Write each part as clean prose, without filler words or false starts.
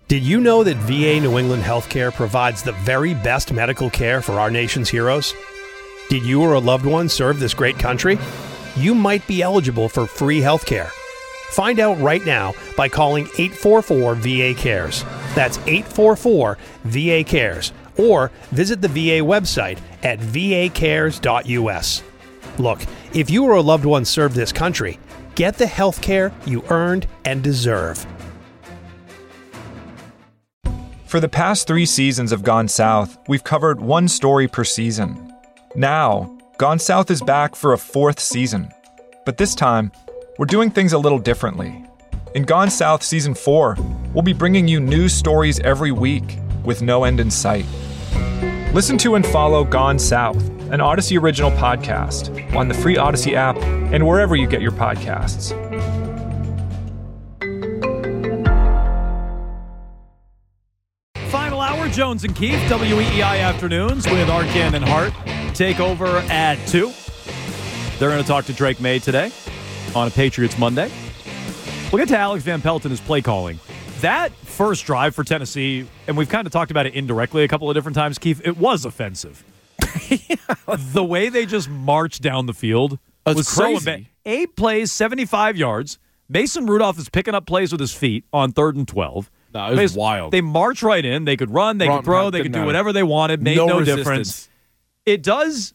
Did you know that VA New England Healthcare provides the very best medical care for our nation's heroes? Did you or a loved one serve this great country? You might be eligible for free healthcare. Find out right now by calling 844-VA-CARES. That's 844-VA-CARES. Or visit the VA website at vacares.us. Look, if you or a loved one served this country, get the health care you earned and deserve. For the past 3 seasons of Gone South, we've covered one story per season. Now, Gone South is back for a 4th season. But this time, we're doing things a little differently. In Gone South Season 4, we'll be bringing you news stories every week with no end in sight. Listen to and follow Gone South, an Odyssey original podcast, on the free Odyssey app and wherever you get your podcasts. Final hour, Jones and Keith, WEEI Afternoons with Arcand and Hart. Take over at 2. They're going to talk to Drake May today on a Patriots Monday. We'll get to Alex Van Pelt and his play calling. That first drive for Tennessee, and we've kind of talked about it indirectly a couple of different times, Keith, it was offensive. The way they just marched down the field was crazy. 8 plays, 75 yards. Mason Rudolph is picking up plays with his feet on 3rd and 12. No, it was wild. They march right in. They could run, they could throw, they could do whatever they wanted. Made no difference. It does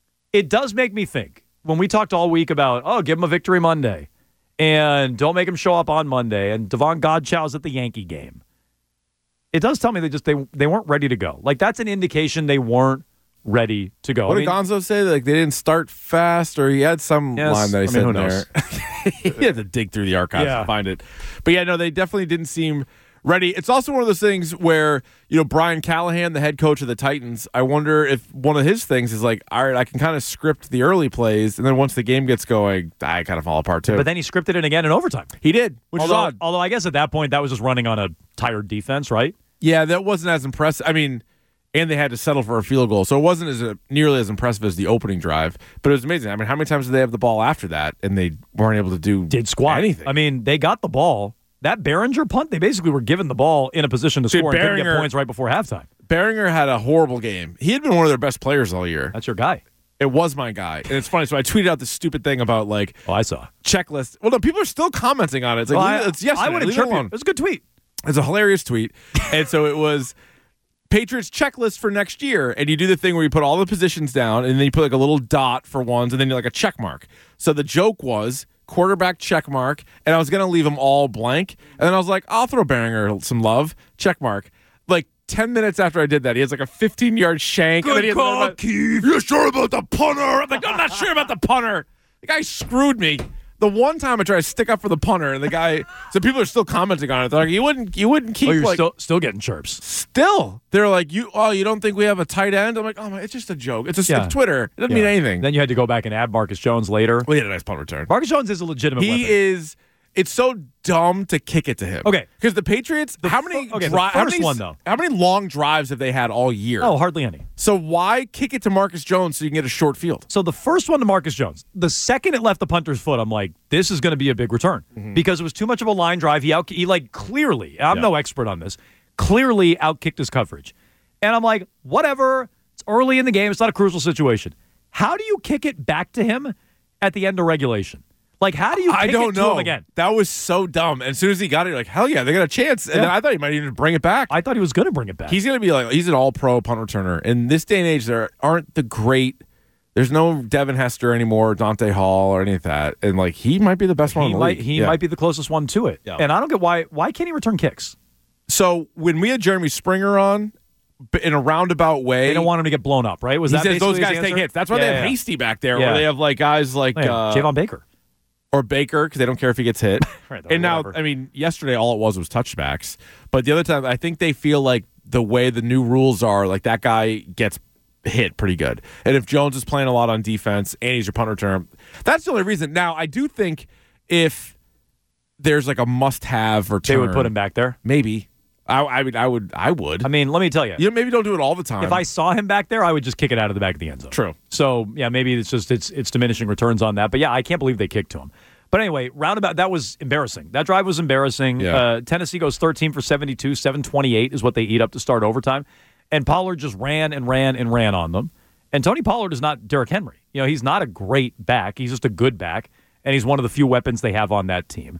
make me think. When we talked all week about, give them a victory Monday, and don't make them show up on Monday, and Devon Godchau's at the Yankee game, it does tell me they weren't ready to go. Like, that's an indication they weren't ready to go. What did Gonzo say? Like, they didn't start fast, or he had some line that he said in there. He had to dig through the archives to find it. But yeah, no, they definitely didn't seem ready. It's also one of those things where, Brian Callahan, the head coach of the Titans, I wonder if one of his things is like, all right, I can kind of script the early plays, and then once the game gets going, I kind of fall apart too. But then he scripted it again in overtime. He did, which is odd. Although I guess at that point, that was just running on a tired defense, right? Yeah, that wasn't as impressive. I mean, and they had to settle for a field goal, so it wasn't nearly as impressive as the opening drive. But it was amazing. I mean, how many times did they have the ball after that, and they weren't able to do anything? I mean, they got the ball. That Behringer punt, they basically were given the ball in a position to score and couldn't get points right before halftime. Behringer had a horrible game. He had been one of their best players all year. That's your guy. It was my guy. And it's funny. So I tweeted out this stupid thing about, like, I saw. Checklist. Well, no, people are still commenting on it. It's like, it's yesterday. I would have alone. It was a good tweet. It's a hilarious tweet. And so it was Patriots checklist for next year. And you do the thing where you put all the positions down, and then you put like a little dot for ones, and then you're like a check mark. So the joke was quarterback check mark, and I was going to leave them all blank. And then I was like, I'll throw Behringer some love, check mark. Like 10 minutes after I did that, he has like a 15-yard shank. Good call, Keith. You're sure about the punter? I'm like, I'm not sure about the punter. The guy screwed me. The one time I tried to stick up for the punter, and the guy, so people are still commenting on it. They're like, you wouldn't keep. You're like, still getting chirps. Still, they're like, you don't think we have a tight end? I'm like, oh my, it's just a joke. It's Twitter. It doesn't mean anything. Then you had to go back and add Marcus Jones later. Well, he had a nice punt return. Marcus Jones is a legitimate weapon. It's so dumb to kick it to him. Okay. Because the Patriots, how many long drives have they had all year? Oh, hardly any. So why kick it to Marcus Jones so you can get a short field? So the first one to Marcus Jones, the second it left the punter's foot, I'm like, this is going to be a big return. Mm-hmm. Because it was too much of a line drive. He clearly, I'm no expert on this, clearly outkicked his coverage. And I'm like, whatever. It's early in the game. It's not a crucial situation. How do you kick it back to him at the end of regulation? Like, how do you kick it to him again? That was so dumb. And as soon as he got it, you're like, hell yeah, they got a chance. And then I thought he might even bring it back. I thought he was going to bring it back. He's going to be like, he's an all-pro punt returner. In this day and age, there aren't the great, there's no Devin Hester anymore, Dante Hall, or any of that. And, like, he might be the best one in the league. He might be the closest one to it. Yeah. And I don't get why can't he return kicks? So when we had Jeremy Springer on, in a roundabout way, they don't want him to get blown up, right? He says those guys take hits. That's why they have Hasty back there, where they have like guys like Javon Baker. Or Baker, because they don't care if he gets hit. Right, and now, whatever. I mean, yesterday all it was touchbacks. But the other time, I think they feel like the way the new rules are, like that guy gets hit pretty good. And if Jones is playing a lot on defense and he's your punt returner, that's the only reason. Now, I do think if there's like a must-have return, they would put him back there. Maybe. I would. I mean, let me tell you. Maybe don't do it all the time. If I saw him back there, I would just kick it out of the back of the end zone. True. So, yeah, maybe it's just it's diminishing returns on that. But, yeah, I can't believe they kicked to him. But anyway, roundabout, that was embarrassing. That drive was embarrassing. Yeah. Tennessee goes 13 for 72, 728 is what they eat up to start overtime. And Pollard just ran and ran and ran on them. And Tony Pollard is not Derrick Henry. He's not a great back. He's just a good back, and he's one of the few weapons they have on that team.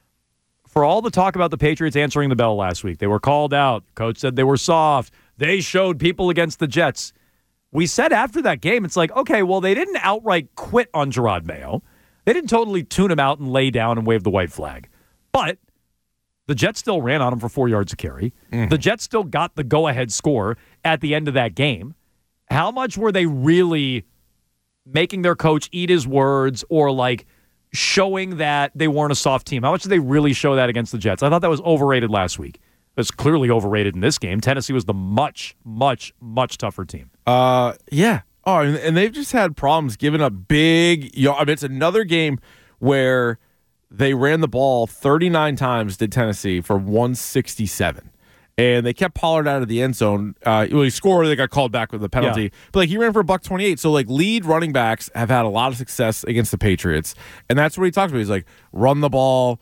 For all the talk about the Patriots answering the bell last week, they were called out. Coach said they were soft. They showed people against the Jets. We said after that game, it's like, okay, well, they didn't outright quit on Gerard Mayo. They didn't totally tune him out and lay down and wave the white flag. But the Jets still ran on him for 4 yards of carry. Mm-hmm. The Jets still got the go-ahead score at the end of that game. How much were they really making their coach eat his words or, like, showing that they weren't a soft team? How much did they really show that against the Jets? I thought that was overrated last week. It was clearly overrated in this game. Tennessee was the much, much, much tougher team. Yeah. Oh, and they've just had problems giving up big. It's another game where they ran the ball 39 times, did Tennessee, for 167. And they kept Pollard out of the end zone. He scored. They got called back with the penalty. Yeah. But he ran for $128. So lead running backs have had a lot of success against the Patriots, and that's what he talks about. He's like, run the ball,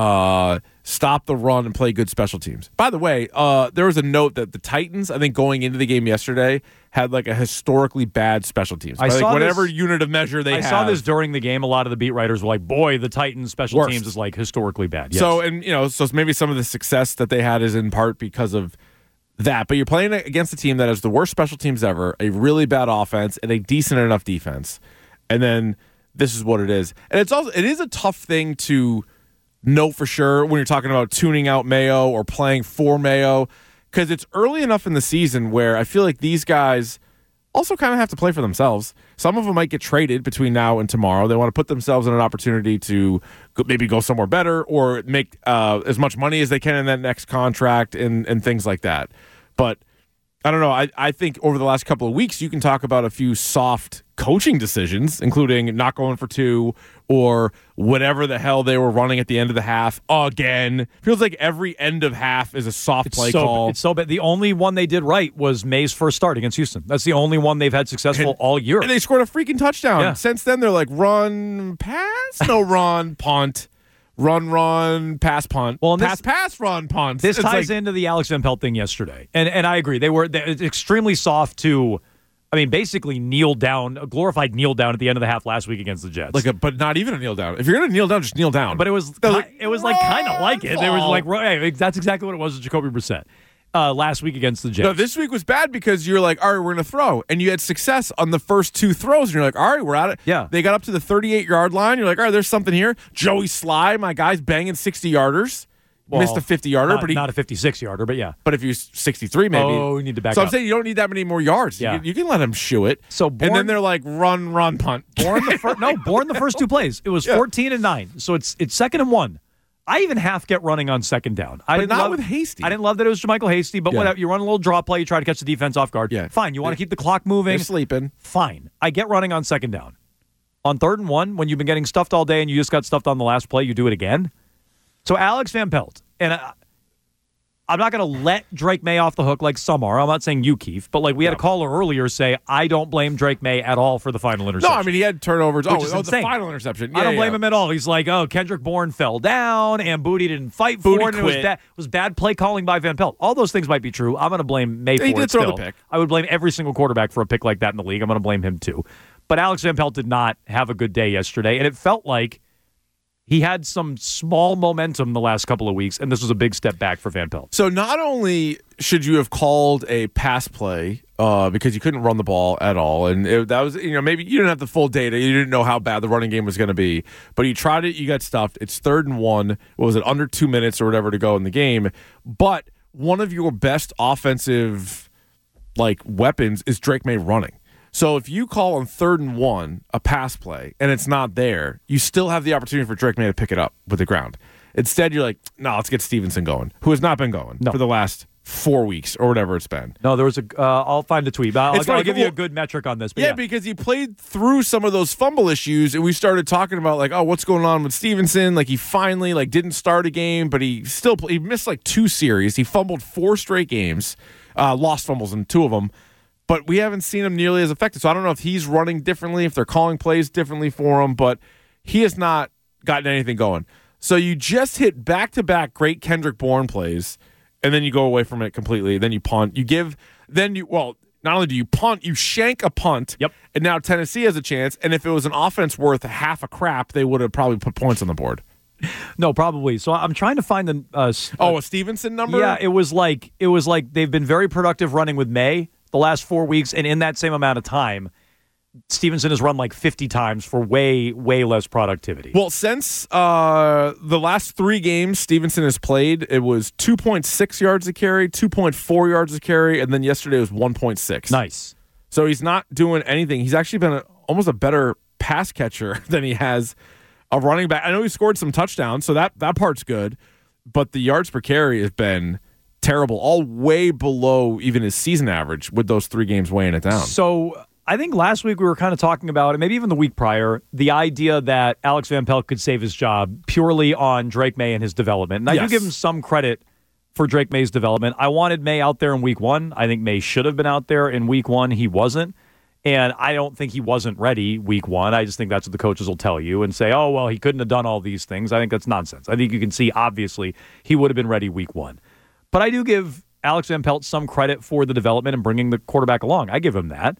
stop the run, and play good special teams. By the way, there was a note that the Titans, I think, going into the game yesterday, had a historically bad special teams. Whatever unit of measure they had. I saw this during the game. A lot of the beat writers were like, boy, the Titans special teams is historically bad. Yes. So maybe some of the success that they had is in part because of that. But you're playing against a team that has the worst special teams ever, a really bad offense, and a decent enough defense. And then this is what it is. And it is a tough thing to know for sure when you're talking about tuning out Mayo or playing for Mayo, because it's early enough in the season where I feel like these guys also kind of have to play for themselves. Some of them might get traded between now and tomorrow. They want to put themselves in an opportunity to maybe go somewhere better or make as much money as they can in that next contract and things like that. But I don't know. I think over the last couple of weeks, you can talk about a few soft coaching decisions, including not going for two or whatever the hell they were running at the end of the half again. Feels like every end of half is a soft play call. It's so bad. The only one they did right was May's first start against Houston. That's the only one they've had successful all year. And they scored a freaking touchdown. Yeah. Since then, they're like, run, pass, no run, punt. Run, pass, punt. Well, pass, run, punt. This ties into the Alex Van Pelt thing yesterday. And I agree. They were extremely soft to, basically kneel down, a glorified kneel down at the end of the half last week against the Jets. But not even a kneel down. If you're going to kneel down, just kneel down. But it was kind of like it. It was like, that's exactly what it was with Jacoby Brissett last week against the Jets. No, this week was bad because you're like, all right, we're going to throw. And you had success on the first two throws. And you're like, all right, we're at it. Yeah. They got up to the 38-yard line. You're like, all right, there's something here. Joey Sly, my guy's banging 60-yarders. Well, missed a 50-yarder, but not a 56-yarder, but yeah. But if you're 63, maybe. Oh, you need to back up. So I'm saying you don't need that many more yards. Yeah. You can let him shoot it. And then they're like, run, punt. Born the first two plays. It was 14-9. So it's 2nd and 1. I even half get running on second down. With Hasty. I didn't love that it was JaMychal Hasty, but whatever. You run a little draw play, you try to catch the defense off guard. Yeah. Fine. You want to keep the clock moving. They're sleeping. Fine. I get running on second down. On 3rd and 1, when you've been getting stuffed all day and you just got stuffed on the last play, you do it again. So Alex Van Pelt, and I'm not going to let Drake May off the hook like some are. I'm not saying you, Keith, but we had a caller earlier say, I don't blame Drake May at all for the final interception. No, he had turnovers. The final interception. Yeah, I don't blame him at all. He's like, Kendrick Bourne fell down, and Booty didn't fight for it. And it was bad play calling by Van Pelt. All those things might be true. I'm going to blame May for it. He did throw the pick. I would blame every single quarterback for a pick like that in the league. I'm going to blame him too. But Alex Van Pelt did not have a good day yesterday, and it felt like he had some small momentum the last couple of weeks, and this was a big step back for Van Pelt. So not only should you have called a pass play because you couldn't run the ball at all, and that was maybe you didn't have the full data, you didn't know how bad the running game was going to be, but you tried it, you got stuffed. It's 3rd and 1. What was it, under 2 minutes or whatever to go in the game? But one of your best offensive weapons is Drake May running. So if you call on 3rd and 1 a pass play and it's not there, you still have the opportunity for Drake May to pick it up with the ground. Instead, you're like, no, let's get Stevenson going, who has not been going for the last 4 weeks or whatever it's been. No, there was I'll find the tweet. But I'll give you a good metric on this. But yeah, because he played through some of those fumble issues, and we started talking about what's going on with Stevenson. He finally didn't start a game, but he missed 2 series. He fumbled 4 straight games, lost fumbles in 2 of them. But we haven't seen him nearly as effective. So I don't know if he's running differently, if they're calling plays differently for him, but he has not gotten anything going. So you just hit back-to-back great Kendrick Bourne plays, and then you go away from it completely. Then you punt. Not only do you punt, you shank a punt. Yep. And now Tennessee has a chance. And if it was an offense worth half a crap, they would have probably put points on the board. No, probably. So I'm trying to find the a Stevenson number? Yeah, it was like they've been very productive running with May the last 4 weeks, and in that same amount of time, Stevenson has run like 50 times for way, way less productivity. Well, since the last 3 games Stevenson has played, it was 2.6 yards a carry, 2.4 yards a carry, and then yesterday was 1.6. Nice. So he's not doing anything. He's actually been almost a better pass catcher than he has a running back. I know he scored some touchdowns, so that part's good, but the yards per carry has been terrible, all way below even his season average with those 3 games weighing it down. So I think last week we were kind of talking about it, maybe even the week prior, the idea that Alex Van Pelt could save his job purely on Drake May and his development. And I do give him some credit for Drake May's development. I wanted May out there in week 1. I think May should have been out there in week 1. He wasn't. And I don't think he wasn't ready week 1. I just think that's what the coaches will tell you and say, oh, well, he couldn't have done all these things. I think that's nonsense. I think you can see, obviously, he would have been ready week 1. But I do give Alex Van Pelt some credit for the development and bringing the quarterback along. I give him that.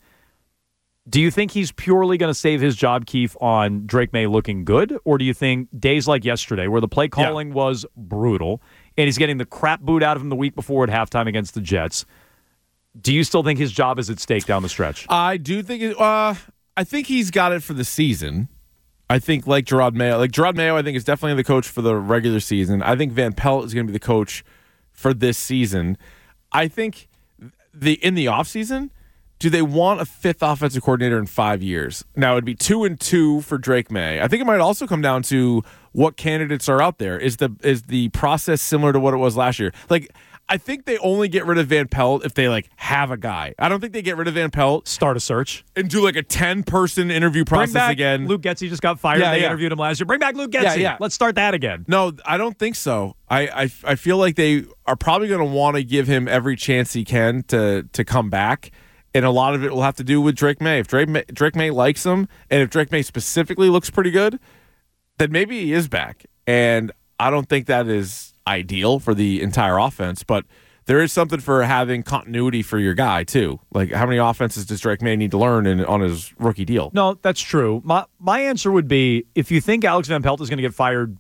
Do you think he's purely going to save his job, Keith, on Drake May looking good? Or do you think days like yesterday, where the play calling was brutal, and he's getting the crap boot out of him the week before at halftime against the Jets, do you still think his job is at stake down the stretch? I do think I think he's got it for the season. I think like Gerard Mayo, I think is definitely the coach for the regular season. I think Van Pelt is going to be the coach for this season. I think in the offseason, do they want a 5th offensive coordinator in 5 years? Now, it'd be 2 and 2 for Drake May. I think it might also come down to what candidates are out there. Is the process similar to what it was last year? Like, I think they only get rid of Van Pelt if they have a guy. I don't think they get rid of Van Pelt. Start a search. And do a 10-person interview process Bring back again. Luke Getsy just got fired. They interviewed him last year. Bring back Luke Getsy. Yeah. Let's start that again. No, I don't think so. I feel like they are probably going to want to give him every chance he can to come back. And a lot of it will have to do with Drake May. If Drake May likes him, and if Drake May specifically looks pretty good, then maybe he is back. And I don't think that is ideal for the entire offense, but there is something for having continuity for your guy, too. Like, how many offenses does Drake May need to learn on his rookie deal? No, that's true. My answer would be, if you think Alex Van Pelt is going to get fired,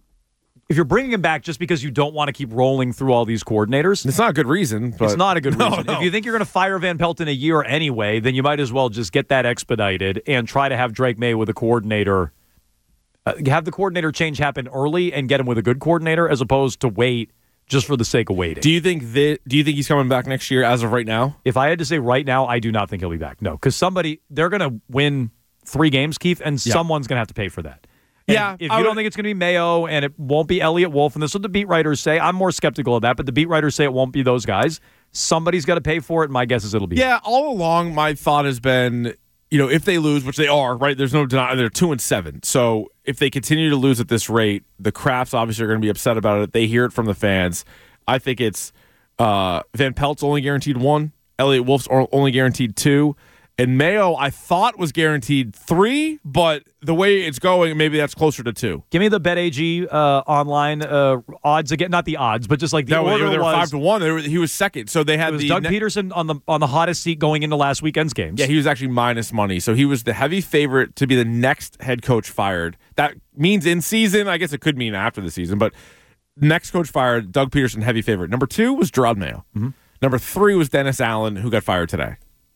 if you're bringing him back just because you don't want to keep rolling through all these coordinators, it's not a good reason. But it's not a good reason. No. If you think you're going to fire Van Pelt in a year anyway, then you might as well just get that expedited and try to have Drake May with a coordinator. Have the coordinator change happen early and get him with a good coordinator, as opposed to wait just for the sake of waiting. Do you think he's coming back next year as of right now? If I had to say right now, I do not think he'll be back. No, because they're going to win 3 games, Keith, and someone's going to have to pay for that. And if you don't think it's going to be Mayo and it won't be Elliott Wolf, and this is what the beat writers say, I'm more skeptical of that, but the beat writers say it won't be those guys. Somebody's got to pay for it, and my guess is it'll be. Yeah, all along my thought has been, if they lose, which they are, right? There's no denying they're 2-7. So if they continue to lose at this rate, the Crafts obviously are going to be upset about it. They hear it from the fans. I think it's Van Pelt's only guaranteed 1, Elliott Wolf's only guaranteed 2, and Mayo I thought was guaranteed 3, but the way it's going, maybe that's closer to 2. Give me the BetAG online odds again, not the odds, but just like the order they were was 5-1. He was second, so they had Doug Peterson on the hottest seat going into last weekend's games. Yeah, he was actually minus money, so he was the heavy favorite to be the next head coach fired. That means in season. I guess it could mean after the season, but next coach fired, Doug Peterson, heavy favorite. Number 2 was Gerard Mayo. Mm-hmm. Number 3 was Dennis Allen, who got fired today.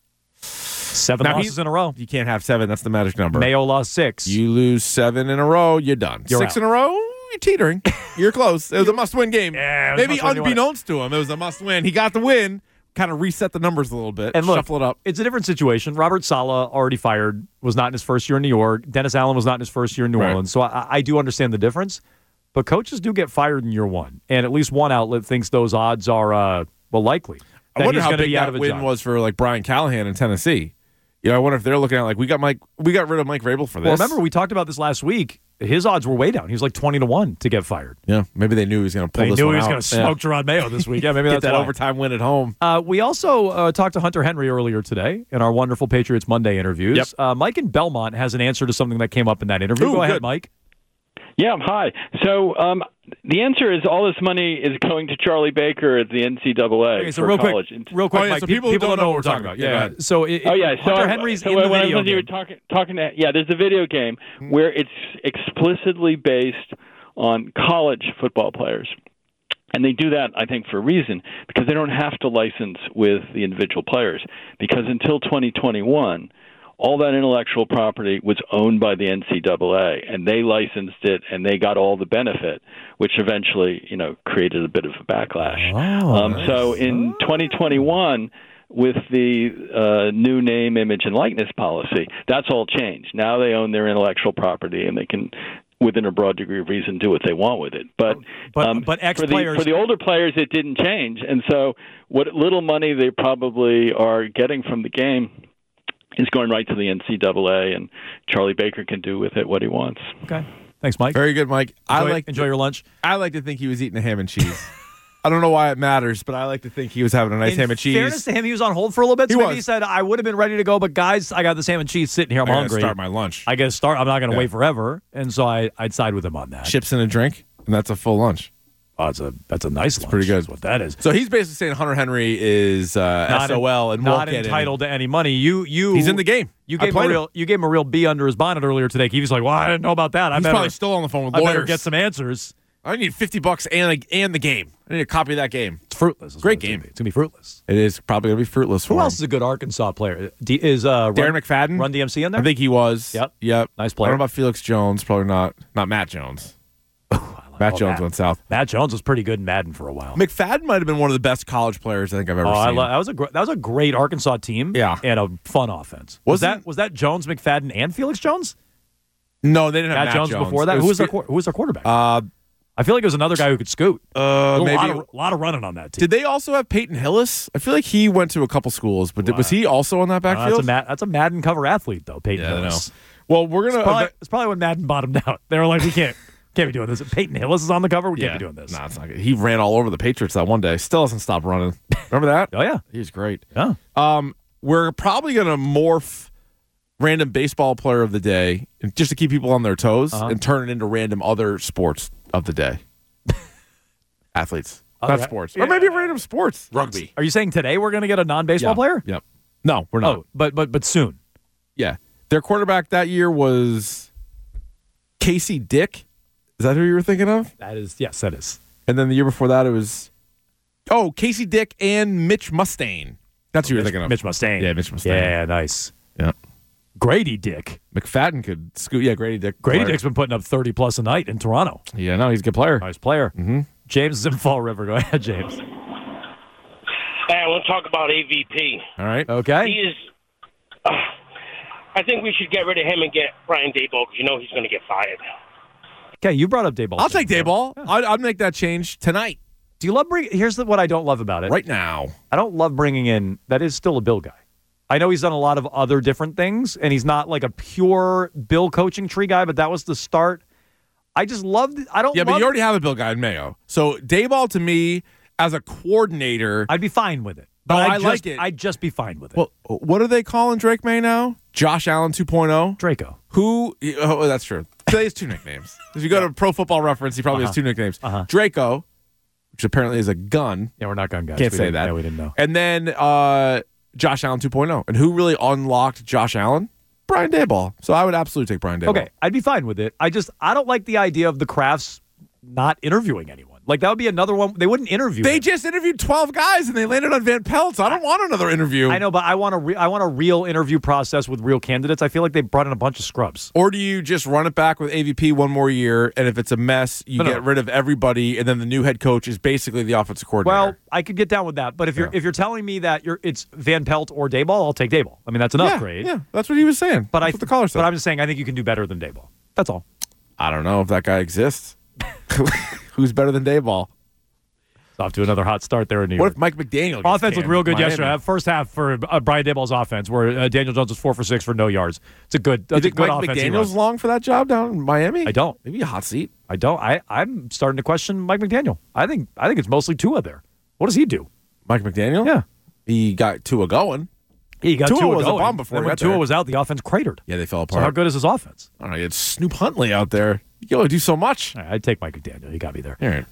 7 losses in a row. You can't have 7. That's the magic number. Mayo lost 6. You lose 7 in a row, you're done. You're 6 out. in a row, you're teetering. You're close. It was a must-win game. Yeah, maybe unbeknownst to him, it was a must-win. He got the win, kind of reset the numbers a little bit, and look, shuffle it up. It's a different situation. Robert Saleh, already fired, was not in his first year in New York. Dennis Allen was not in his first year in New Orleans. So I do understand the difference. But coaches do get fired in year 1. And at least one outlet thinks those odds are, likely. I wonder how big that win was for Brian Callahan in Tennessee. I wonder if they're looking at we got rid of Mike Vrabel for this. Well, remember we talked about this last week. His odds were way down. He was like 20-1 to get fired. Yeah, maybe they knew he was going to pull this one out. They knew he was going to smoke Gerard Mayo this week. Yeah, maybe get that's that why. Overtime win at home. We also talked to Hunter Henry earlier today in our wonderful Patriots Monday interviews. Yep. Mike in Belmont has an answer to something that came up in that interview. Go ahead, Mike. Yeah, hi. So the answer is all this money is going to Charlie Baker at the NCAA Okay, so for real college. quick, yeah, Mike, so people don't know what we're talking about. Yeah. So Hunter Henry's in the when video you were game. talking to, there's a video game where it's explicitly based on college football players. And they do that, I think, for a reason, because they don't have to license with the individual players. Because until 2021, all that intellectual property was owned by the NCAA, and they licensed it, and they got all the benefit, which eventually, created a bit of a backlash. So in 2021, with the new name, image, and likeness policy, that's all changed. Now they own their intellectual property, and they can, within a broad degree of reason, do what they want with it. But ex-players, for the older players, it didn't change. And so what little money they probably are getting from the game is going right to the NCAA, and Charlie Baker can do with it what he wants. Okay. Thanks, Mike. Very good, Mike. Enjoy your lunch. I like to think he was eating a ham and cheese. I don't know why it matters, but I like to think he was having a nice ham and cheese. In fairness to him, he was on hold for a little bit. So maybe he said, I would have been ready to go, but guys, I got this ham and cheese sitting here. I'm hungry. Start my lunch. I got to start. I'm not going to wait forever. And so I'd side with him on that. Chips and a drink, and that's a full lunch. Oh, that's a nice lunch. Pretty good. That's what that is. So he's basically saying Hunter Henry is SOL and not won't get entitled to any money. He's in the game. You gave him a real bee under his bonnet earlier today. He was like, "Well, I didn't know about that. He's probably still on the phone with lawyers. I better get some answers." I need $50 and the game. I need a copy of that game. It's fruitless. Great game. It's gonna be fruitless. It is probably gonna be fruitless. Who else is a good Arkansas player? Is Darren McFadden? Run DMC in there? I think he was. Yep. Nice player. I don't know about Felix Jones. Probably not. Not Matt Jones. Matt Jones went south. Matt Jones was pretty good in Madden for a while. McFadden might have been one of the best college players I think I've ever seen. That was a great Arkansas team. Yeah. And a fun offense. Was that Jones, McFadden, and Felix Jones? No, they didn't have Matt Jones before that. Who was their quarterback? I feel like it was another guy who could scoot. Maybe a lot of running on that team. Did they also have Peyton Hillis? I feel like he went to a couple schools, but was he also on that backfield? That's a Madden cover athlete, though, Peyton Hillis. Well, we're gonna. It's probably when Madden bottomed out. They were like, we can't be doing this. Peyton Hillis is on the cover. We can't be doing this. No, it's not good. He ran all over the Patriots that one day. Still hasn't stopped running. Remember that? Oh yeah, he was great. Yeah. We're probably gonna morph random baseball player of the day just to keep people on their toes and turn it into random other sports of the day. Athletes, not sports, or maybe random sports. Rugby. Are you saying today we're going to get a non-baseball player? Yep. No, we're not. Oh, but soon. Yeah, their quarterback that year was Casey Dick. Is that who you were thinking of? Yes, that is. And then the year before that, it was Casey Dick and Mitch Mustaine. That's who you're thinking of. Mitch Mustaine. Yeah, Mitch Mustaine. Yeah, nice. Yeah. Grady Dick. McFadden could scoot. Yeah, Grady Dick. Grady Dick's been putting up 30-plus a night in Toronto. Yeah, no, he's a good player. Nice player. Mm-hmm. James is in Fall River. Go ahead, James. Hey, I want to talk about AVP. All right. Okay. He is. I think we should get rid of him and get Brian Daboll because he's going to get fired. Okay, you brought up Daboll. I'll take Daboll. Yeah. I'd make that change tonight. Do you love here's what I don't love about it. Right now. I don't love bringing in, that is still a Bill guy. I know he's done a lot of other different things, and he's not like a pure Bill coaching tree guy, but that was the start. I just loved it. But you already have a Bill guy in Mayo. So Daboll, to me, as a coordinator, I'd be fine with it. But I like it. I'd just be fine with it. Well, what are they calling Drake May now? Josh Allen 2.0? Draco. Who? Oh, that's true. He has two nicknames. If you go to Pro Football Reference, he probably has two nicknames. Draco, which apparently is a gun. Yeah, we're not gun guys. Can't say that. Yeah, we didn't know. And then Josh Allen 2.0. And who really unlocked Josh Allen? Brian Daboll. So I would absolutely take Brian Daboll. Okay, I'd be fine with it. I don't like the idea of the Crafts not interviewing anyone. Like, that would be another one. They wouldn't interview They him. just interviewed 12 guys, and they landed on Van Pelt. So I don't want another interview. I know, but I want a real interview process with real candidates. I feel like they brought in a bunch of scrubs. Or do you just run it back with AVP one more year, and if it's a mess, you get rid of everybody, and then the new head coach is basically the offensive coordinator? Well, I could get down with that. But if you're telling me that it's Van Pelt or Daboll, I'll take Daboll. I mean, that's an upgrade. Yeah, that's what he was saying. But that's what the caller said. But I'm just saying I think you can do better than Daboll. That's all. I don't know if that guy exists. Who's better than Daboll? It's off to another hot start there in New York. What if Mike McDaniel gets offense looked real good Miami? yesterday. First half for Brian Daboll's offense, where Daniel Jones was 4 for 6 for no yards. It's a good. You think good Mike offense. McDaniel's long for that job down in Miami? I don't. Maybe a hot seat. I don't. I'm starting to question Mike McDaniel. I think it's mostly Tua there. What does he do? Mike McDaniel? Yeah. He got Tua going. He got Tua Tua was a going. bomb before Then he when got Tua there. was out, the offense cratered. Yeah, they fell So apart. how good is his offense? I don't know. It's Snoop Huntley out there. You can only do so much. All right, I'd take Mike McDaniel. You got me there. All right.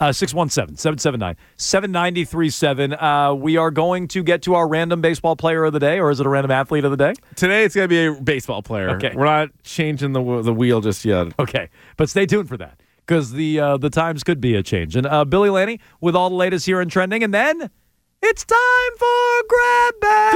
617-779-7937. We are going to get to our random baseball player of the day, or is it a random athlete of the day? Today it's going to be a baseball player. Okay. We're not changing the wheel just yet. Okay, but stay tuned for that because the times could be a change. And Billy Lanny with all the latest here in trending, and then it's time for Grab Bag.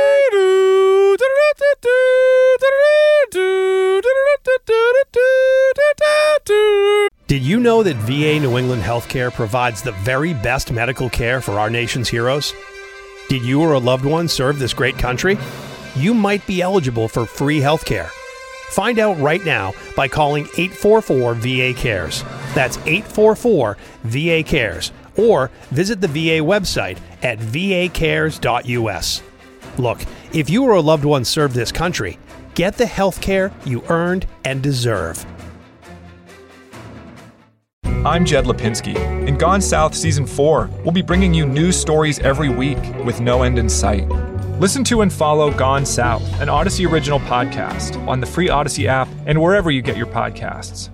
Did you know that VA New England Healthcare provides the very best medical care for our nation's heroes? Did you or a loved one serve this great country? You might be eligible for free healthcare. Find out right now by calling 844-VA-CARES. That's 844-VA-CARES. Or visit the VA website at vacares.us. Look, if you or a loved one served this country, get the health care you earned and deserve. I'm Jed Lipinski. In Gone South Season 4, we'll be bringing you news stories every week with no end in sight. Listen to and follow Gone South, an Odyssey original podcast, on the free Odyssey app and wherever you get your podcasts.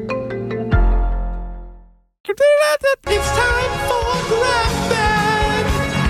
It's time for Grab Bag.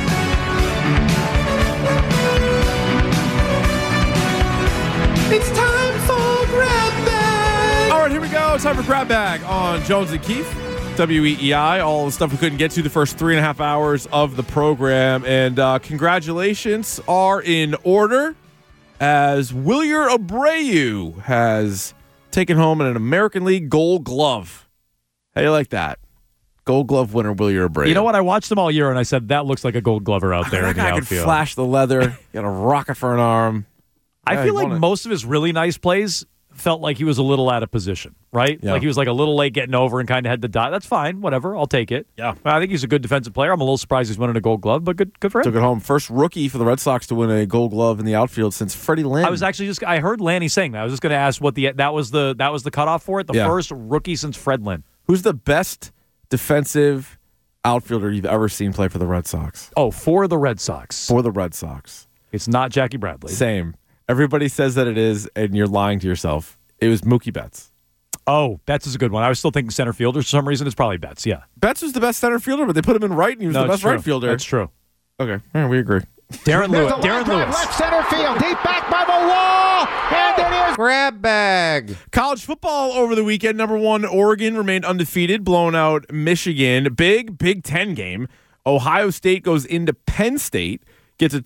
It's time for Grab Bag. All right, here we go. It's time for Grab Bag on Jones and Keith, WEEI. All the stuff we couldn't get to the first 3.5 hours of the program. And congratulations are in order as Wilyer Abreu has taken home an American League Gold Glove. How do you like that? Gold Glove winner Wilyer Abreu. You know what? I watched him all year, and I said that looks like a Gold Glover out there in the That guy outfield. could flash the leather. Got a rocket for an arm. I Yeah, feel he like won it. most of his really nice plays felt like he was a little out of position, right? Yeah. Like he was like a little late getting over and kind of had to die. That's fine. Whatever. I'll take it. Yeah. I think he's a good defensive player. I'm a little surprised he's winning a Gold Glove, but good for him. Took it home. First rookie for the Red Sox to win a Gold Glove in the outfield since Freddie Lynn. I heard Lanny saying that. I was just going to ask what that was the cutoff for it. The Yeah. first rookie since Fred Lynn. Who's the best defensive outfielder you've ever seen play for the Red Sox? Oh, for the Red Sox. For the Red Sox. It's not Jackie Bradley. Same. Everybody says that it is, and you're lying to yourself. It was Mookie Betts. Oh, Betts is a good one. I was still thinking center fielder. For some reason, it's probably Betts. Yeah. Betts was the best center fielder, but they put him in right, and he was the it's best true. right fielder. That's true. Okay. Yeah, we agree. Darren Lewis. Darren Lewis. Left center field, deep back by the wall, and it is Grab Bag. College football over the weekend. Number 1, Oregon remained undefeated, blowing out Michigan. Big Big Ten game. Ohio State goes into Penn State, gets a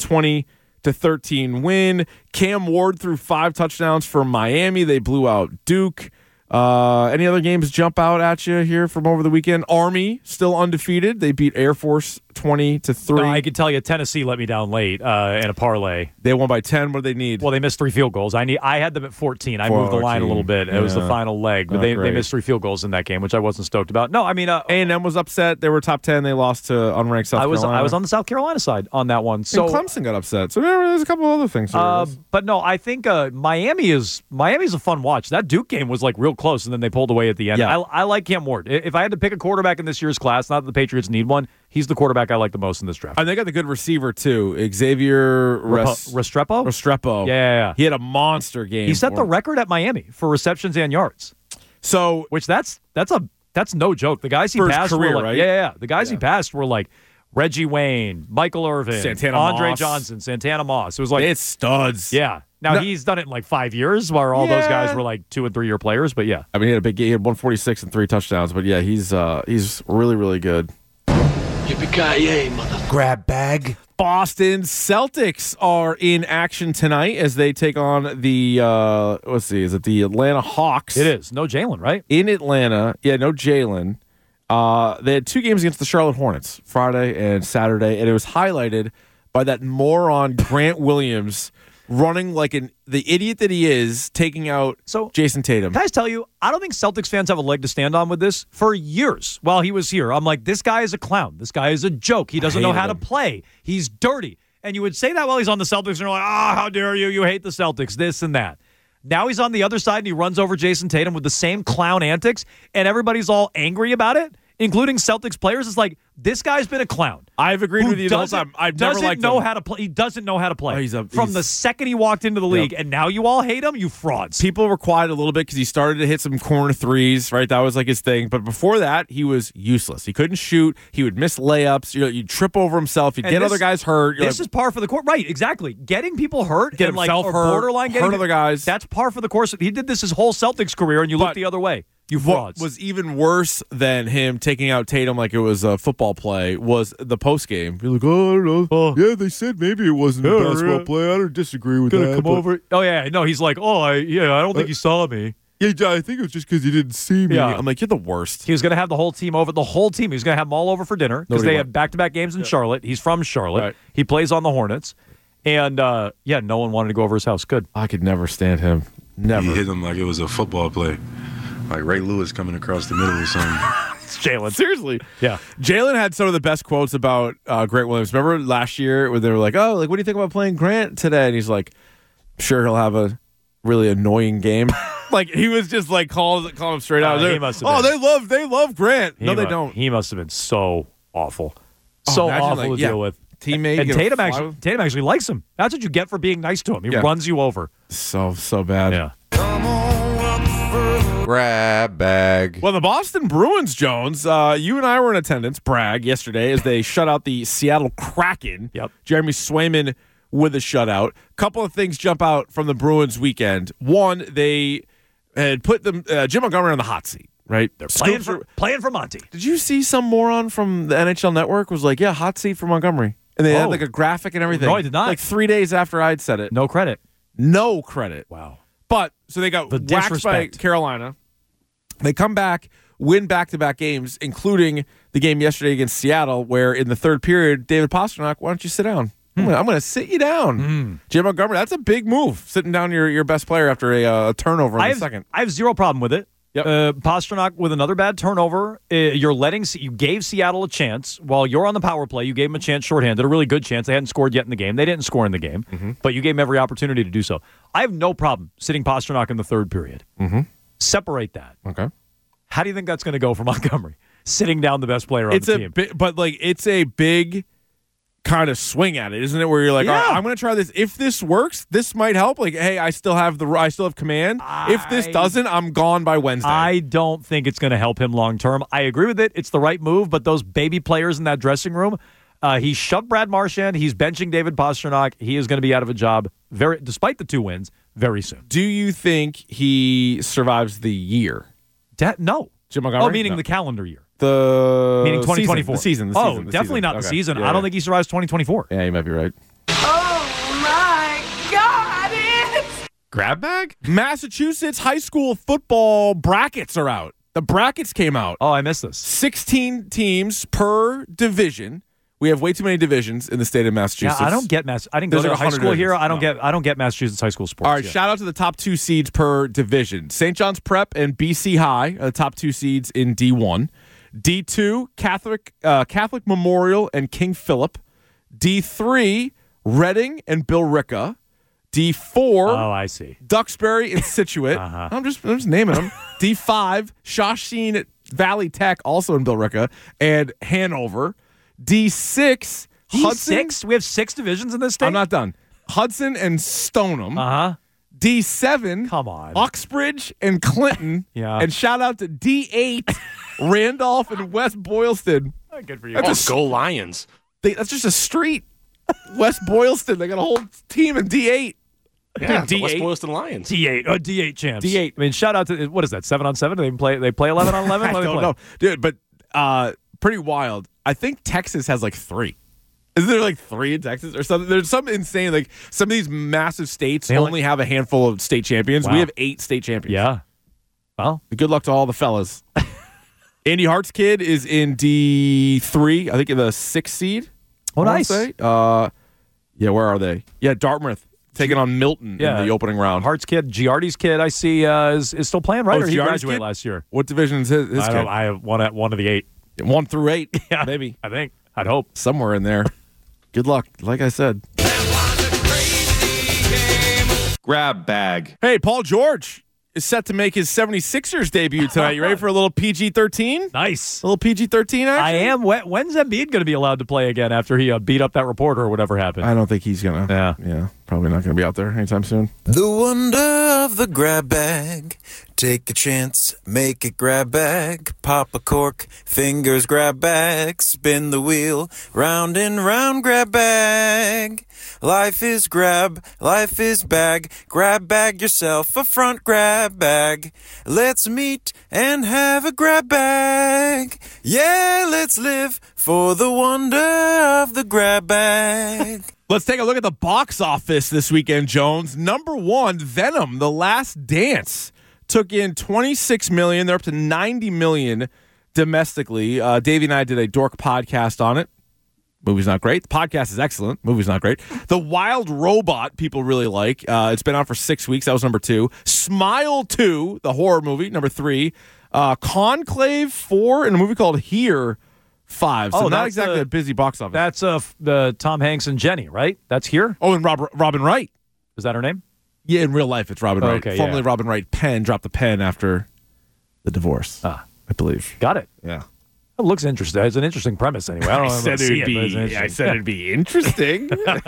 20-13 win. Cam Ward threw 5 touchdowns for Miami. They blew out Duke. Any other games jump out at you here from over the weekend? Army still undefeated. They beat Air Force 20-3. No, I can tell you, Tennessee let me down late in a parlay. They won by 10. What do they need? Well, they missed 3 field goals. I had them at 14. I moved the line a little bit. It was the Yeah. final leg, but Not they great. missed 3 field goals in that game, which I wasn't stoked about. No, I mean, A&M was upset. They were top 10. They lost to unranked South Carolina. I was on the South Carolina side on that one. So and Clemson got upset. So there's a couple other things. but no, I think Miami's a fun watch. That Duke game was like real close, and then they pulled away at the end. Yeah. I like Cam Ward. If I had to pick a quarterback in this year's class, not that the Patriots need one, he's the quarterback I like the most in this draft. And they got the good receiver too, Xavier Restrepo? Restrepo. Yeah. He had a monster game. He set for the him. record at Miami for receptions and yards, So which that's no joke. The guys he For his passed career, were like, right? yeah. The guys he passed were like Reggie Wayne, Michael Irvin, Santana Andre Moss. Johnson, Santana Moss. It was like, it's studs. yeah. Now No. he's done it in like 5 years, where all those guys Yeah. were like 2 and 3 year players. But yeah, I mean, he had a big game. He had 146 and 3 touchdowns. But yeah, he's really, really good. Grab Bag. Boston Celtics are in action tonight as they take on the is it the Atlanta Hawks? it is no Jalen, right? In Atlanta. Yeah, no Jalen. They had 2 games against the Charlotte Hornets, Friday and Saturday, and it was highlighted by that moron Grant Williams running like the idiot that he is, taking out So- Jason Tatum. Can I just tell you, I don't think Celtics fans have a leg to stand on with this. For years while he was here, I'm like, this guy is a clown. This guy is a joke. He doesn't know hated how to him. play. He's dirty. And you would say that while he's on the Celtics, and you're like, how dare you? You hate the Celtics, this and that. Now he's on the other side, and he runs over Jason Tatum with the same clown antics, and everybody's all angry about it. including Celtics players, is like, this guy's been a clown. I've agreed with you the whole time. I've never liked him. How to play. He doesn't know how to play. Oh, From the second he walked into the league, and now you all hate him, you frauds. People were quiet a little bit because he started to hit some corner threes, right? That was like his thing. But before that, he was useless. He couldn't shoot. He would miss layups. You'd trip over himself. You'd get other guys hurt. This is par for the course. Right, exactly. Getting people hurt Get and like himself or hurt, borderline getting hurt other guys. That's par for the course. He did this his whole Celtics career, and you look the other way. You frauds. What was even worse than him taking out Tatum like it was a football play was the post game. You're like, oh, I don't know. Yeah, they said maybe it wasn't a basketball play. I don't disagree with that. Come over. Oh yeah, no. He's like, I don't think he saw me. Yeah, I think it was just because he didn't see me. Yeah. I'm like, you're the worst. He was going to have the whole team over. The whole team. He was going to have them all over for dinner because they had back-to-back games in Charlotte. He's from Charlotte. Right. He plays on the Hornets, and no one wanted to go over his house. Good. I could never stand him. Never. He hit him like it was a football play. Like Ray Lewis coming across the middle or something. It's Jalen. Seriously. Yeah. Jalen had some of the best quotes about Grant Williams. Remember last year when they were like, what do you think about playing Grant today? And he's like, sure, he'll have a really annoying game. Like, he was just like calling him straight out. He must have been. They love Grant. No, they don't. He must have been so awful. So imagine, awful to deal with. Teammate. And Tatum actually likes him. That's what you get for being nice to him. He runs you over. So bad. Yeah. Grab bag. Well, the Boston Bruins, Jones, you and I were in attendance, brag, yesterday as they shut out the Seattle Kraken. Yep. Jeremy Swayman with a shutout. Couple of things jump out from the Bruins weekend. One, they had put Jim Montgomery on the hot seat, right? They're playing for Monty. Did you see some moron from the NHL Network was like, hot seat for Montgomery? And they had like a graphic and everything. No, I did not. Like 3 days after I'd said it. No credit. No credit. Wow. But, so they got waxed by Carolina. They come back, win back-to-back games, including the game yesterday against Seattle, where in the third period, David Pastrnak, why don't you sit down? I'm going to sit you down. Jim Montgomery, that's a big move, sitting down your best player after a turnover in the second. I have zero problem with it. Yep. Pastrnak with another bad turnover. You gave Seattle a chance while you're on the power play. You gave them a chance shorthanded, a really good chance. They hadn't scored yet in the game. They didn't score in the game, but you gave them every opportunity to do so. I have no problem sitting Pastrnak in the third period. Separate that. Okay. How do you think that's going to go for Montgomery? Sitting down the best player on the team. It's a big kind of swing at it, isn't it? Where you're like, all right, I'm going to try this. If this works, this might help. Like, hey, I still have command. If this doesn't, I'm gone by Wednesday. I don't think it's going to help him long term. I agree with it. It's the right move, but those baby players in that dressing room, he shoved Brad Marchand. He's benching David Pastrnak. He is going to be out of a job despite the 2 wins very soon. Do you think he survives the year? No. Jim Montgomery? Oh, meaning the calendar year. Meaning 2024. The season. Definitely not the season. I don't think he survives 2024. Yeah, you might be right. Oh, my God. Grab bag? Massachusetts high school football brackets are out. The brackets came out. Oh, I missed this. 16 teams per division. We have way too many divisions in the state of Massachusetts. Yeah, I don't get I didn't go to high school here. I don't get Massachusetts high school sports. All right, shout out to the top 2 seeds per division. St. John's Prep and BC High are the top 2 seeds in D1. D2, Catholic Memorial and King Philip. D3, Reading and Billerica. D4, I see. Duxbury and Situate. I'm just naming them. D5, Shawshene Valley Tech, also in Billerica, and Hanover. D6, Hudson. We have 6 divisions in this state? I'm not done. Hudson and Stoneham. D7, come on, Uxbridge and Clinton. Yeah. And shout out to D8, Randolph and West Boylston. Good for you. Go Lions. That's just a street. West Boylston. They got a whole team in D8. Yeah, D8. West Boylston Lions. D8 champs. D8. I mean, shout out to, what is that, 7-on-7? They play 11 on 11? I don't know. Dude, but pretty wild. I think Texas has like 3. Isn't there like 3 in Texas or something? There's something insane. Like some of these massive states only have a handful of state champions. Wow. We have 8 state champions. Yeah. Well, good luck to all the fellas. Andy Hart's kid is in D3. I think in the 6th seed. Oh, nice. Yeah, where are they? Yeah, Dartmouth taking on Milton in the opening round. Hart's kid, Giardi's kid, I see is still playing, right? Or he graduated last year? What division is his kid? I have one of the 8. 1 through 8, yeah, maybe. I think. I'd hope. Somewhere in there. Good luck, like I said. Grab bag. Hey, Paul George is set to make his 76ers debut tonight. You ready for a little PG-13? Nice. A little PG-13 action? I am. When's Embiid going to be allowed to play again after he beat up that reporter or whatever happened? I don't think he's going to. Yeah, probably not going to be out there anytime soon. The wonder of the grab bag. Take a chance, make it grab bag. Pop a cork, fingers grab bag. Spin the wheel, round and round grab bag. Life is grab, life is bag. Grab bag yourself a front grab bag. Let's meet and have a grab bag. Yeah, let's live for the wonder of the grab bag. Let's take a look at the box office this weekend, Jones. Number 1, Venom, The Last Dance, took in $26 million. They're up to $90 million domestically. Davey and I did a dork podcast on it. Movie's not great. The podcast is excellent. Movie's not great. The Wild Robot, people really like. It's been out for 6 weeks. That was number 2. Smile 2, the horror movie, number 3. Conclave 4, and a movie called Here, 5. So not exactly a busy box office. That's the Tom Hanks and Jenny, right? That's Here? Oh, and Robin Wright. Is that her name? Yeah, in real life, it's Robin Wright. Okay, Formerly Robin Wright dropped the pen after the divorce, I believe. Got it. Yeah. It looks interesting. It's an interesting premise anyway. I don't know if I'm gonna see it, I said it'd be interesting.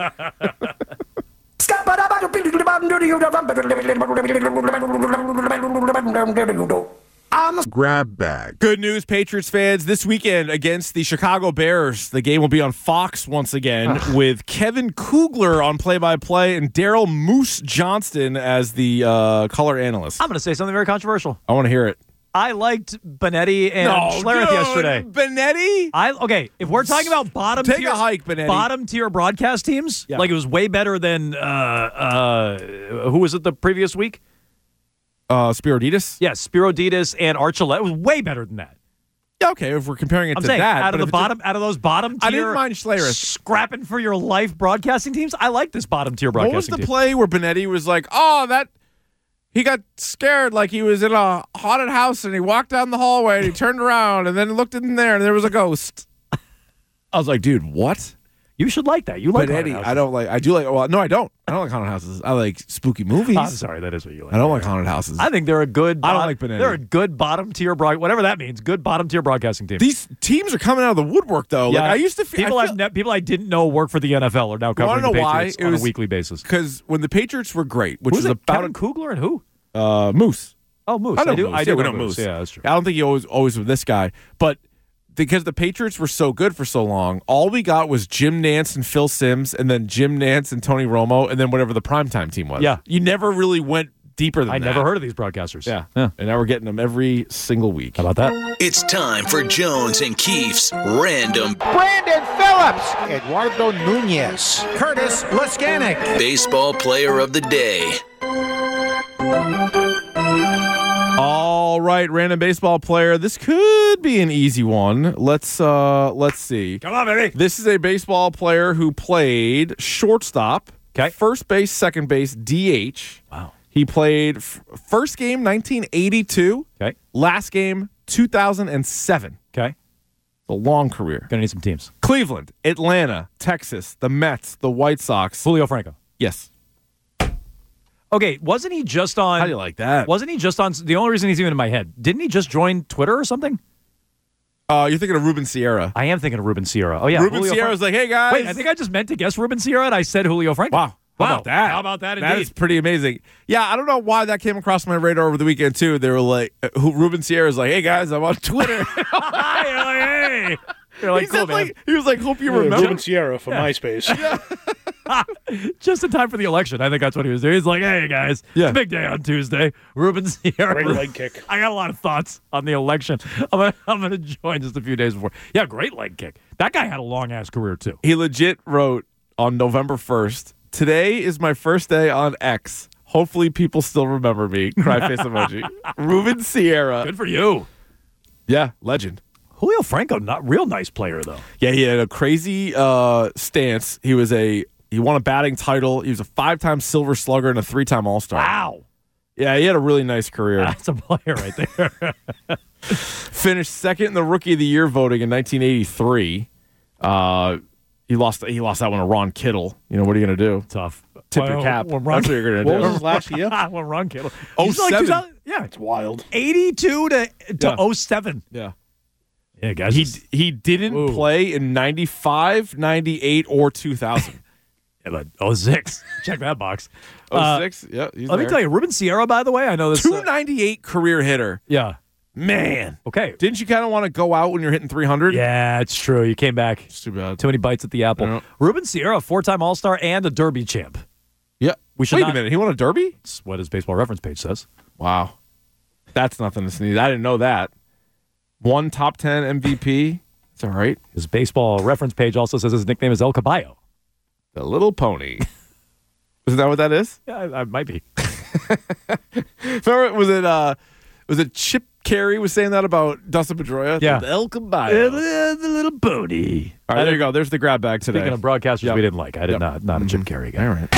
Grab bag. Good news, Patriots fans. This weekend against the Chicago Bears, the game will be on Fox once again with Kevin Kugler on play-by-play and Daryl Moose Johnston as the color analyst. I'm going to say something very controversial. I want to hear it. I liked Benetti and Schlereth yesterday. Benetti? Okay, if we're talking about bottom Take tier, a hike, Benetti. bottom tier broadcast teams, like it was way better than who was it the previous week? Spiroditis? Yeah, Spiroditis and Archuleta. It was way better than that. Yeah, okay, if we're comparing it I'm to saying, that. out of those bottom tier, I didn't mind Schlereth. Scrapping for your life broadcasting teams, I like this bottom tier broadcasting What was the team. play where Benetti was like, he got scared like he was in a haunted house and he walked down the hallway and he turned around and then looked in there and there was a ghost. I was like, dude, what? You should like that. You like Benetti, haunted I don't like. I do like. Well, no, I don't. I don't like haunted houses. I like spooky movies. I'm sorry, that is what you like. I don't like haunted houses. I think they're a good. I don't like Benetti. They're a good bottom tier whatever that means. Good bottom tier broadcasting team. These teams are coming out of the woodwork, though. Yeah, like I used to. People I didn't know work for the NFL are now covering the Patriots on a weekly basis. Because when the Patriots were great, which was about Kevin Kugler and who? Moose. Oh, Moose. I know do. Moose. I do we know know Moose. Moose. Yeah, that's true. I don't think he always with this guy, but because the Patriots were so good for so long, all we got was Jim Nantz and Phil Simms, and then Jim Nantz and Tony Romo, and then whatever the primetime team was. Yeah. You never really went deeper than that. I never heard of these broadcasters. Yeah. And now we're getting them every single week. How about that? It's time for Jones and Keefe's Random Brandon Phillips, Eduardo Nunez, Curtis Laskanik, Baseball Player of the Day. All right, random baseball player. This could be an easy one. Let's see. Come on, baby. This is a baseball player who played shortstop, first base, second base, DH. Wow. He played first game 1982. Okay. Last game 2007. Okay. A long career. Gonna need some teams. Cleveland, Atlanta, Texas, the Mets, the White Sox. Julio Franco. Yes. Okay, wasn't he just on... How do you like that? Wasn't he just on... The only reason he's even in my head, didn't he just join Twitter or something? You're thinking of Ruben Sierra. I am thinking of Ruben Sierra. Oh, yeah. Ruben Sierra was like, hey, guys. Wait, I think I just meant to guess Ruben Sierra, and I said Julio Franco. Wow. How about that? How about that, indeed? That is pretty amazing. Yeah, I don't know why that came across my radar over the weekend, too. They were like, Ruben Sierra's like, hey, guys, I'm on Twitter. You're like, hey. You're like, cool, man. He was like, hope you remember. Ruben Sierra from MySpace. Just in time for the election. I think that's what he was doing. He's like, hey, guys, it's a big day on Tuesday. Ruben Sierra. Great leg kick. I got a lot of thoughts on the election. I'm gonna join just a few days before. Yeah, great leg kick. That guy had a long-ass career, too. He legit wrote on November 1st, today is my first day on X. Hopefully people still remember me. Cry face emoji. Ruben Sierra. Good for you. Yeah, legend. Julio Franco, not real nice player, though. Yeah, he had a crazy stance. He won a batting title. He was a 5-time Silver Slugger and a 3-time All-Star. Wow. Yeah, he had a really nice career. That's a player right there. Finished second in the Rookie of the Year voting in 1983. He lost that one to Ron Kittle. You know, what are you going to do? Tough. Tip your cap. Well, That's what you're going to do. What was last year? Well, Ron Kittle. 07. Yeah, It's wild. 82 to 07. Yeah. Yeah, guys. He didn't play in 95, 98, or 2000. Yeah, but 06. Check that box. 06? Yeah, he's Let me tell you, Ruben Sierra, by the way, I know this. 298 career hitter. Yeah. Man. Okay. Didn't you kind of want to go out when you're hitting 300? Yeah, it's true. You came back. It's too bad. Too many bites at the apple. Yeah. Ruben Sierra, 4-time All-Star and a Derby champ. Yeah. Wait a minute. He won a Derby? That's what his baseball reference page says. Wow. That's nothing to sneeze. I didn't know that. One top 10 MVP. It's all right. His baseball reference page also says his nickname is El Caballo. The Little Pony. Isn't that what that is? Yeah, I might be. Remember, was it Chip Carey was saying that about Dustin Pedroia? Yeah. The El Caballo. The Little Pony. All right, there you go. There's the grab bag today. Speaking of broadcasters we didn't like, I did not a Chip Carey guy. All right.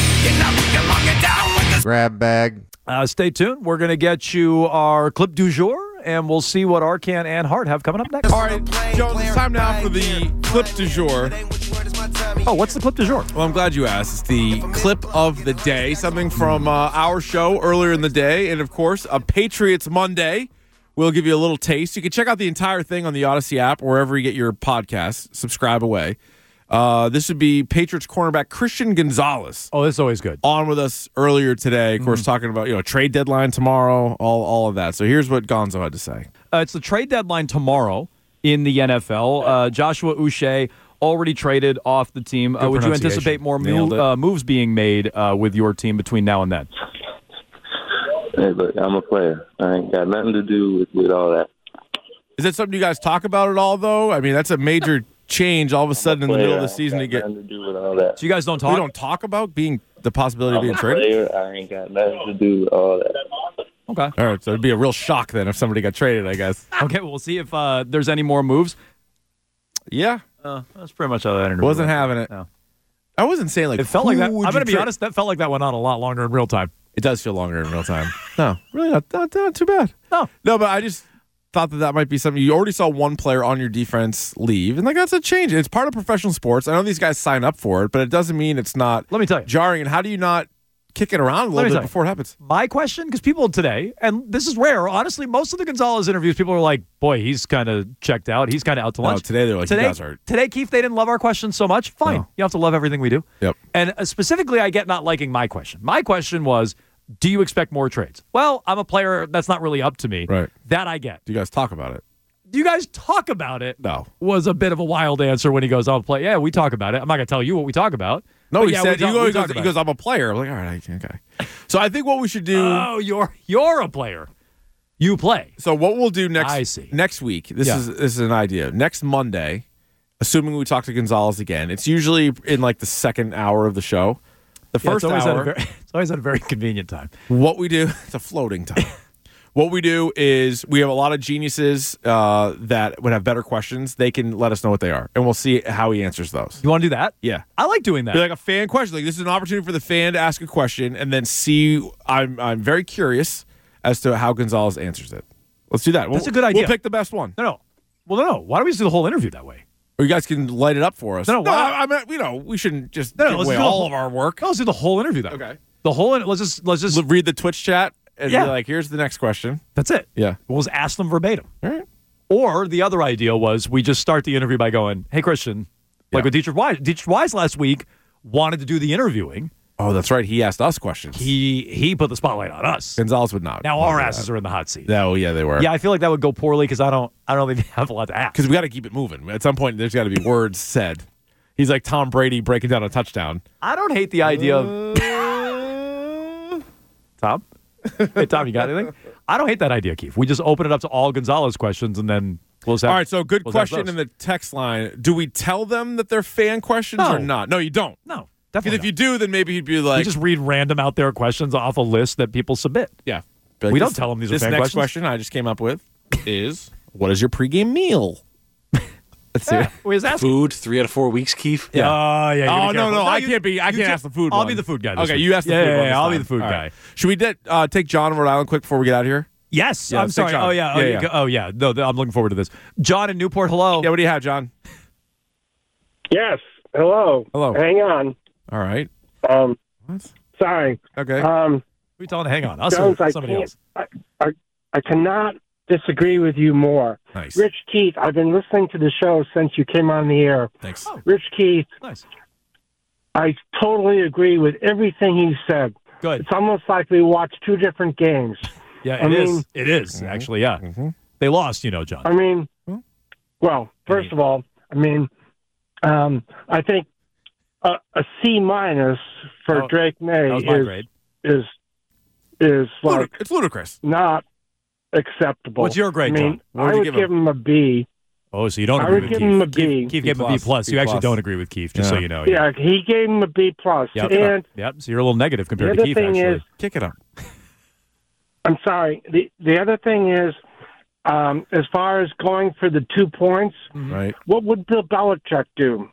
Grab bag. Stay tuned. We're going to get you our clip du jour, and we'll see what Arcan and Hart have coming up next. All right, Jones, it's time now for the clip du jour. Oh, what's the clip du jour? Well, I'm glad you asked. It's the clip of the day, something from our show earlier in the day, and of course, a Patriots Monday. We'll give you a little taste. You can check out the entire thing on the Odyssey app, wherever you get your podcasts. Subscribe away. This would be Patriots cornerback Christian Gonzalez. Oh, this is always good. On with us earlier today, of course, talking about trade deadline tomorrow, all of that. So here's what Gonzo had to say. It's the trade deadline tomorrow in the NFL. Joshua Uche already traded off the team. Would you anticipate more moves being made with your team between now and then? Hey, look, I'm a player. I ain't got nothing to do with all that. Is that something you guys talk about at all, though? I mean, that's a major change all of a sudden in the middle of the season to get. Nothing to do with all that. So you guys don't talk? We don't talk about the possibility of being traded? Player. I ain't got nothing to do with all that. Okay. All right, so it'd be a real shock then if somebody got traded, I guess. Okay, well, we'll see if there's any more moves. Yeah. That's pretty much how that interview wasn't went. having it. No. I wasn't saying it felt like that. I'm going to be honest, that felt like that went on a lot longer in real time. It does feel longer in real time. No, really not too bad. No, but I just thought that might be something. You already saw one player on your defense leave, and that's a change. It's part of professional sports. I know these guys sign up for it, but it doesn't mean it's not. Let me tell you, jarring. And how do you not kick it around a little bit before it happens? My question, because people today, and this is rare, honestly, most of the Gonzalez interviews, people are like, boy, he's kind of checked out. He's kind of out to lunch. No, today they're like, you guys are. Today, Keith, they didn't love our questions so much. Fine. No. You have to love everything we do. Yep. And specifically, I get not liking my question. My question was, do you expect more trades? Well, I'm a player. That's not really up to me. Right. That I get. Do you guys talk about it? Do you guys talk about it? No. Was a bit of a wild answer when he goes, I'll play. Yeah, we talk about it. I'm not going to tell you what we talk about. No, he said, he he goes, I'm a player. I'm like, all right, okay. So I think what we should do. Oh, you're a player. You play. So what we'll do next week, this is an idea. Next Monday, assuming we talk to Gonzalez again, it's usually in like the second hour of the show. The first hour. It's always at a very convenient time. What we do, it's a floating time. What we do is we have a lot of geniuses that would have better questions. They can let us know what they are, and we'll see how he answers those. You want to do that? Yeah. I like doing that. Be like a fan question. Like, this is an opportunity for the fan to ask a question and then see. I'm very curious as to how Gonzalez answers it. Let's do that. That's a good idea. We'll pick the best one. No. Why don't we just do the whole interview that way? Or you guys can light it up for us. No, I mean, we shouldn't just give away all of our work. Let's do the whole interview that way. Okay. Let's just read the Twitch chat and be like, here's the next question. That's it. Yeah. We'll just ask them verbatim. All right. Or the other idea was we just start the interview by going, hey, Christian, like with Dietrich Wise. Dietrich Wise last week wanted to do the interviewing. Oh, that's right. He asked us questions. He put the spotlight on us. Gonzalez would not. Now our asses are in the hot seat. Oh, yeah, they were. Yeah, I feel like that would go poorly because I don't think they have a lot to ask. Because we got to keep it moving. At some point, there's got to be words said. He's like Tom Brady breaking down a touchdown. I don't hate the idea of Tom. Hey, Tom, you got anything? I don't hate that idea, Keith. We just open it up to all Gonzalez questions and then we'll have. All right, so good question in the text line. Do we tell them that they're fan questions or not? No, you don't. No. Because if you do, then maybe he'd be like... We just read random out there questions off a list that people submit. Yeah. We don't tell them these are fan questions. This next question I just came up with is, what is your pregame meal? Let's see. We just ask food 3 out of 4 weeks, Keith. Yeah. Oh, no. I can't ask the food I'll one. be the food guy. Okay, you ask the food one. Yeah, I'll be the food guy. Right. Should we take John in Rhode Island quick before we get out of here? Yes. Yeah, I'm sorry. John. Oh, yeah. No, I'm looking forward to this. John in Newport, hello. Yeah, what do you have, John? Yes. Hello. Hello. Hang on. All right. Sorry. Okay. We telling? Hang on. Us Jones, or somebody else? I cannot disagree with you more. Nice. Rich Keith, I've been listening to the show since you came on the air. Thanks. Rich Keith. Nice. I totally agree with everything he said. Good. It's almost like we watched two different games. Yeah, it is. It is, actually, yeah. They lost, John. I mean, well, first of all, I think a C- for Drake May that was my grade. is like it's ludicrous. Not acceptable. What's your grade, John? I would give him a B. Oh, so you don't I agree would with give Keith? him a B. Keith gave him a B plus. You actually don't agree with Keith, just so you know. Yeah, he gave him a B plus. Yep. And yep. So you're a little negative compared to the Keith. other thing Actually, is, kick it up. I'm sorry. The other thing is, as far as going for the 2 points, right? What would Bill Belichick do?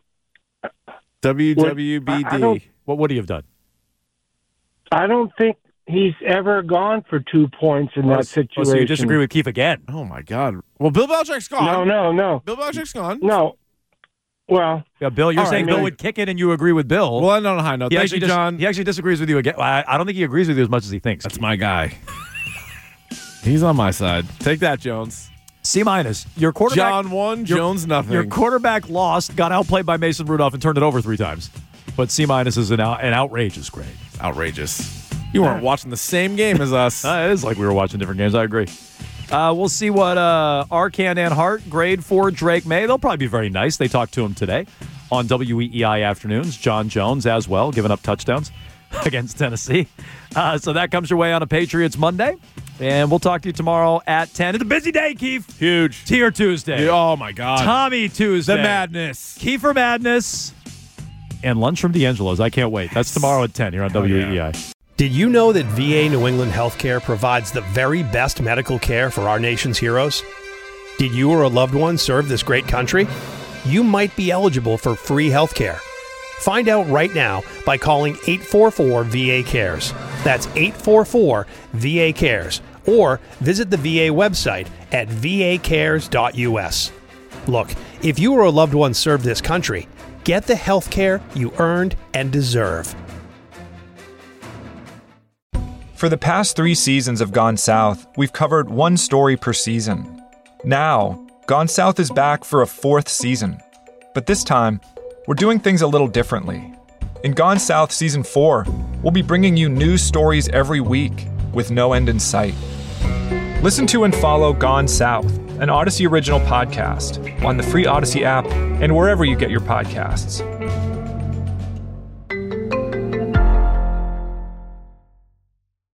WWBD. What would he have done? I don't think he's ever gone for 2 points in that situation. Oh, so you disagree with Keith again? Oh my God! Well, Bill Belichick's gone. No. Bill Belichick's gone. No. Well, yeah, Bill, you're saying Bill would kick it, and you agree with Bill. Well, I don't know how I know. Thank you, John. He actually disagrees with you again. I don't think he agrees with you as much as he thinks. That's my guy. He's on my side. Take that, Jones. C-. Your quarterback. John won, Jones nothing. Your quarterback lost, got outplayed by Mason Rudolph, and turned it over 3 times. But C- is an outrageous grade. Outrageous. You weren't watching the same game as us. It is like we were watching different games. I agree. We'll see what Arcand and Hart grade for Drake May. They'll probably be very nice. They talked to him today on WEEI Afternoons. John Jones as well, giving up touchdowns against Tennessee. So that comes your way on a Patriots Monday. And we'll talk to you tomorrow at 10. It's a busy day, Keith. Huge. Tier Tuesday. Oh, my God. Tommy Tuesday. The madness. Kiefer Madness. And lunch from D'Angelo's. I can't wait. That's tomorrow at 10 here on WEEI. Yeah. Did you know that VA New England Healthcare provides the very best medical care for our nation's heroes? Did you or a loved one serve this great country? You might be eligible for free healthcare. Find out right now by calling 844-VA-CARES. That's 844-VA-CARES. Or visit the VA website at vacares.us. Look, if you or a loved one served this country, get the health care you earned and deserve. For the past 3 seasons of Gone South, we've covered one story per season. Now, Gone South is back for a 4th season. But this time, we're doing things a little differently. In Gone South Season 4, we'll be bringing you news stories every week with no end in sight. Listen to and follow Gone South, an Odyssey original podcast, on the free Odyssey app and wherever you get your podcasts.